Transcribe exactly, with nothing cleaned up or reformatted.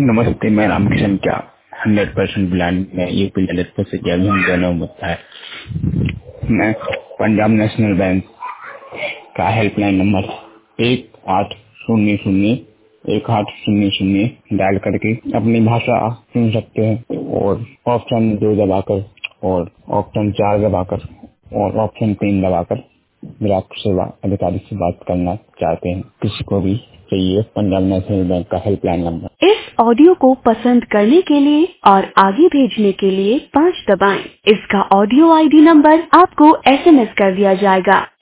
नमस्ते, मैं रामकिशन क्या हंड्रेड परसेंट ब्लाइंड में यूपी ललितपुर से जब हम दोनों होता है। मैं पंजाब नेशनल बैंक का हेल्पलाइन नंबर एक आठ शून्य शून्य एक आठ शून्य शून्य डायल करके अपनी भाषा सुन सकते हैं और ऑप्शन दो दबाकर और ऑप्शन चार दबाकर और ऑप्शन तीन दबाकर ग्राहक सेवा अधिकारी से बात करना चाहते हैं। किसी को भी चाहिए पंजाब नेशनल बैंक का हेल्पलाइन नंबर। इस ऑडियो को पसंद करने के लिए और आगे भेजने के लिए पाँच दबाएं। इसका ऑडियो आईडी नंबर आपको एसएमएस कर दिया जाएगा।